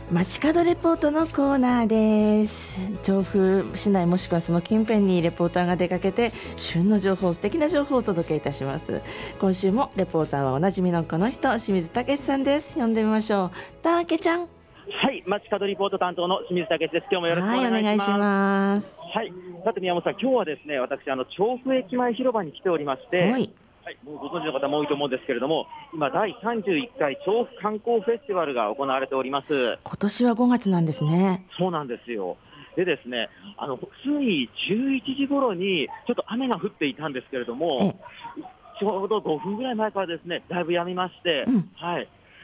街角レポートのコーナーです。調布市内もしくはその近辺にレポーターが出かけて旬の情報、素敵な情報をお届けいたします。今週もレポーターはおなじみのこの人、清水武さんです。呼んでみましょう。たけちゃん。 はい、街角リポート担当の清水武です。今日もよろしくお願いします。 はい、お願いします。 はい、さて宮本さん、今日はですね、私調布駅前広場に来ておりまして、 はい、 もうご存知の方も多いと思うんですけれども、今第31回調布観光フェスティバルが行われております。 今年は5月なんですね。 そうなんですよ。でですね、つい11時頃にちょっと雨が降っていたんですけれども、ちょうど5分ぐらい前からですね、だいぶ止みまして、はい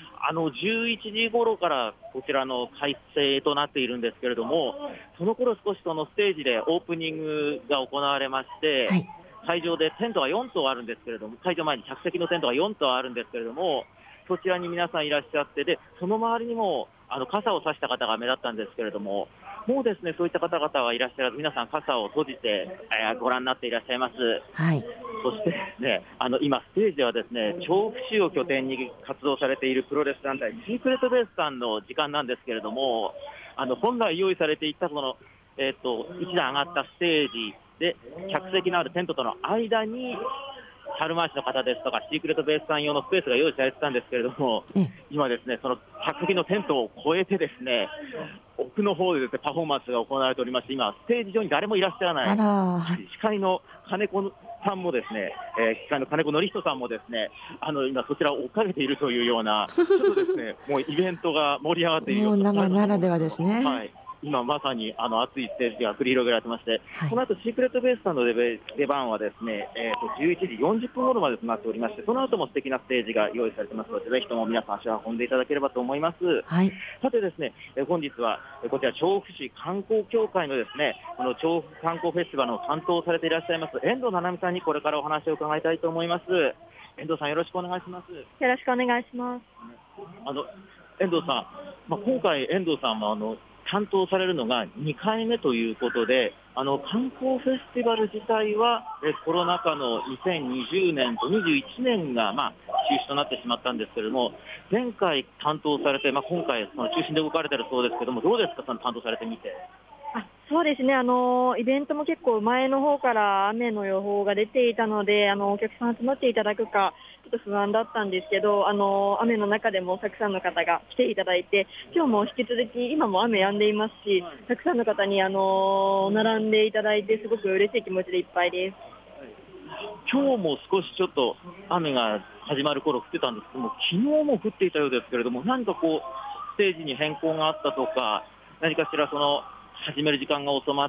。11時頃からこちらの開催となっているんですけれども、その頃少しそのステージでオープニングが行われまして、 はい、 会場でテントが4棟あるんですけれども、会場前に着席のテントが4棟あるんですけれども、そちらに皆さんいらっしゃって、で、その周りにも傘を差した方が目立ったんですけれども、もうですね、そういった方々はいらっしゃらず、皆さん傘を閉じて、ご覧になっていらっしゃいます。 はい、 そしてですね、今ステージではですね、調布市を拠点に活動されているプロレス団体、シークレットベースさんの時間なんですけれども、本来用意されていたその、一段上がったステージで、客席のあるテントとの間に、猿回しの方ですとか、シークレットベースさん用のスペースが用意されてたんですけれども、今ですね、その客席のテントを越えてですね、奥の方でですね、パフォーマンスが行われておりまして、今、ステージ上に誰もいらっしゃらない、司会の金子さんもですね、司会の金子典人さんもですね、今そちらを追っかけているというような、ちょっとですね、もうイベントが盛り上がっているような。 もう生ならではですね。 はい。今まさに熱いステージが繰り広げられてまして、 はい、 この後シークレットベースさんの出番はですね、11時40分頃までとなっておりまして、その後も素敵なステージが用意されてますので、ぜひとも皆さん足を運んでいただければと思います。 はい、 さてですね、本日はこちら調布市観光協会のですね、この調布観光フェスティバルの担当されていらっしゃいます遠藤七海さんにこれからお話を伺いたいと思います。遠藤さん、よろしくお願いします。 よろしくお願いします。 遠藤さん、今回遠藤さんも担当されるのが2回目ということで、観光フェスティバル自体はコロナ禍の2020年と21年が中止となってしまったんですけれども、前回担当されて、今回その中心で動かれているそうですけれども、どうですか、その担当されてみて。 そうですね、イベントも結構前の方から雨の予報が出ていたので、お客さん集まっていただくかちょっと不安だったんですけど、雨の中でもたくさんの方が来ていただいて、今日も引き続き今も雨止んでいますし、たくさんの方に並んでいただいてすごく嬉しい気持ちでいっぱいです。 今日も少しちょっと雨が始まる頃降ってたんですけども、昨日も降っていたようですけれども、何かステージに変更があったとか、何かしら始める時間が遅まった、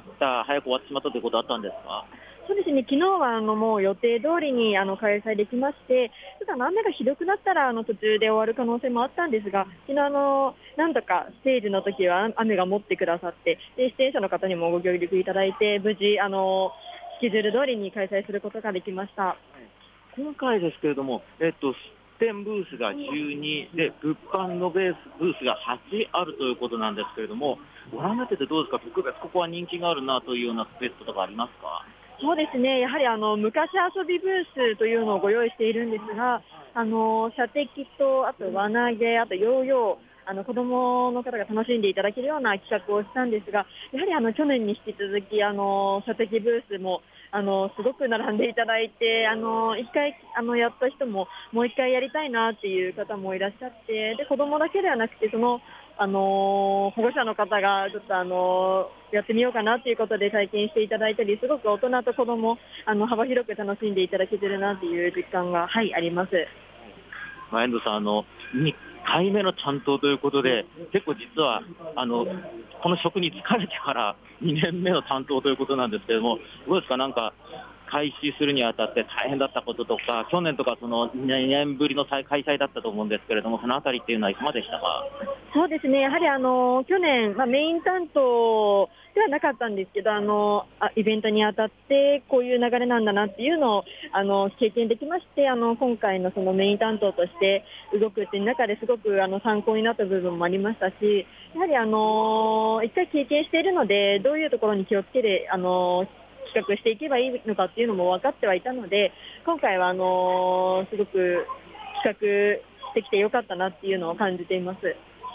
早く終わってしまったということはあったんですか？ そうですね、昨日はもう予定通りに開催できまして、ちょっと雨がひどくなったら途中で終わる可能性もあったんですが、昨日なんとかステージの時は雨が持ってくださって、で出演者の方にもご協力いただいて、無事スケジュール通りに開催することができました。 今回ですけれども、出店ブースが12で、物販のブースが8あるということなんですけれども、ご覧になっててどうですか、特別ここは人気があるなというようなスペースとかありますか？ そうですね、やはり昔遊びブースというのをご用意しているんですが、射的と、あと輪投げ、あとヨーヨー、子どもの方が楽しんでいただけるような企画をしたんですが、やはり去年に引き続き射的ブースもすごく並んでいただいて、一回やった人ももう一回やりたいなっていう方もいらっしゃって、で子どもだけではなくて保護者の方がちょっとやってみようかなということで体験していただいたり、すごく大人と子ども幅広く楽しんでいただけてるなという実感が、はい、あります。 遠藤さん、2回目の担当ということで、結構実はこの職に疲れてから2年目の担当ということなんですけれども、どうですか、なんか開始するにあたって大変だったこととか、去年とかその2年ぶりの開催だったと思うんですけれども、そのあたりっていうのはいかがでしたか？ そうですね、やはり去年、メイン担当ではなかったんですけど、イベントにあたってこういう流れなんだなっていうのを経験できまして、今回のそのメイン担当として動くっていう中ですごく参考になった部分もありましたし、やはり一回経験しているので、どういうところに気をつけて企画していけばいいのかっていうのも分かってはいたので、今回はすごく企画できてよかったなっていうのを感じています。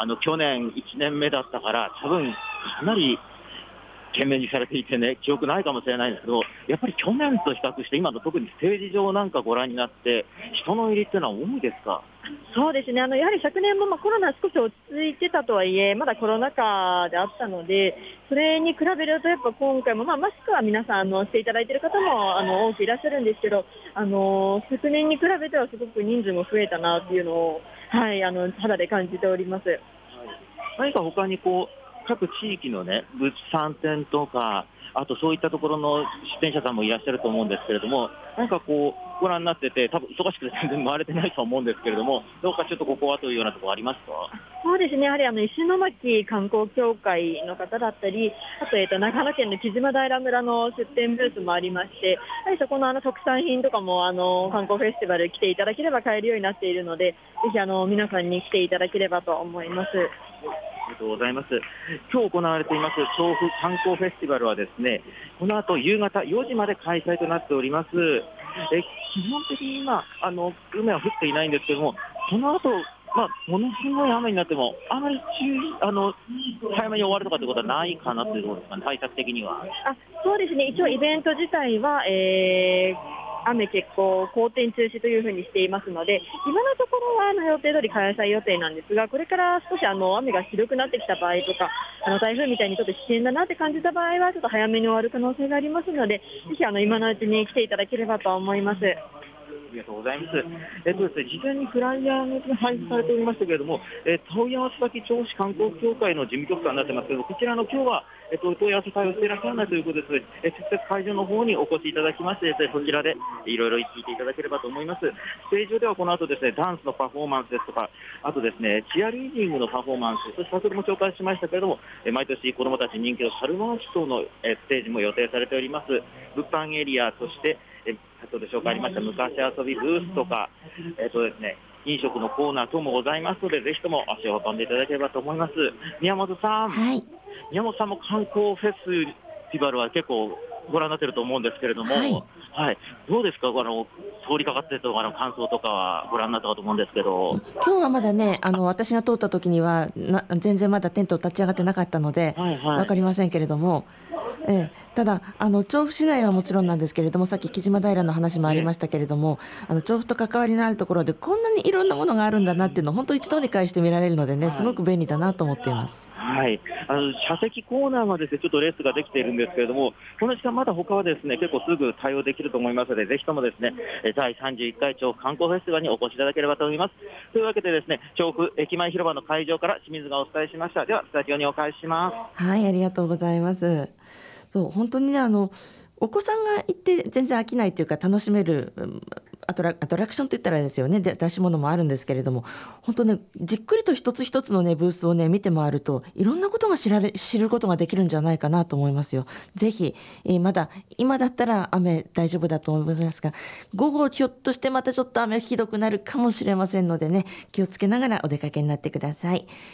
去年1年目だったから多分かなり懸命にされていてね、記憶ないかもしれないんですけど、やっぱり去年と比較して今の特にステージ上なんかご覧になって人の入りっていうのは多いですか？ そうですね、やはり昨年もコロナ少し落ち着いてたとはいえ、まだコロナ禍であったので、それに比べると、やっぱ今回も、マスクは皆さんしていただいている方も多くいらっしゃるんですけど、昨年に比べてはすごく人数も増えたなっていうのを、はい、肌で感じております。 何か他に各地域のね、物産展とか、あとそういったところの出店者さんもいらっしゃると思うんですけれども、何かご覧になってて、多分忙しくて全然回れてないと思うんですけれども、どうかちょっとここはというようなところありますか？ そうですね、やはり石巻観光協会の方だったり、あと、長野県の木島平村の出店ブースもありまして、やはりそこの特産品とかも観光フェスティバル来ていただければ買えるようになっているので、ぜひ皆さんに来ていただければと思います。 ありがとうございます。今日行われています調布観光フェスティバルはですね、この後夕方4時まで開催となっております。基本的に今雨は降っていないんですけども、その後ものすごい雨になってもあまり早めに終わるとかってことはないかなというところですかね、対策的には。 そうですね、一応イベント自体は、雨結構好天中止というふうにしていますので、今のところは予定通り開催予定なんですが、これから少し雨がひどくなってきた場合とか、台風みたいにちょっと危険だなって感じた場合はちょっと早めに終わる可能性がありますので、ぜひ今のうちに来ていただければと思います。 ありがとうございます。ですね、事前にフライヤーが配布されておりましたけれども、問い合わせ先調布市観光協会の事務局長になってますけど、こちらの今日は、問い合わせ対応していらっしゃらないということですので、直接会場の方にお越しいただきまして、そちらでいろいろ聞いていただければと思います。ステージ上ではこの後ですね、ダンスのパフォーマンスですとか、あとですね、チアリーディングのパフォーマンス、そして先ほども紹介しましたけれども、毎年子どもたち人気のサルマーチ等のステージも予定されております。物販エリア、そして先ほど紹介ありました昔遊びブースとか、ですね、飲食のコーナー等もございますので、ぜひとも足を運んでいただければと思います。宮本さん、 はい、 宮本さんも観光フェスティバルは結構ご覧になっていると思うんですけれども、はい、どうですか、通りかかっていると感想とかはご覧になったかと思うんですけど。 今日はまだね、私が通った時には全然まだテント立ち上がってなかったので、分かりませんけれども、ただ調布市内はもちろんなんですけれども、さっき木島平の話もありましたけれども、調布と関わりのあるところでこんなにいろんなものがあるんだなっていうのを本当一度に返して見られるのでね、すごく便利だなと思っています。 はい、車席コーナーはですね、ちょっとレースができているんですけれども、この時間まだ他はですね、結構すぐ対応できると思いますので、ぜひともですね、第31回調布観光フェスティバルにお越しいただければと思います。というわけでですね、調布駅前広場の会場から清水がお伝えしました。ではスタジオにお返しします。 はい、ありがとうございます。そう、本当にね、お子さんが行って全然飽きないというか楽しめるアトラクションといったらですよね、出し物もあるんですけれども、本当ね、じっくりと一つ一つのねブースをね見て回るといろんなことが知ることができるんじゃないかなと思いますよ。ぜひ、まだ今だったら雨大丈夫だと思いますが、午後ひょっとしてまたちょっと雨ひどくなるかもしれませんのでね、気をつけながらお出かけになってください。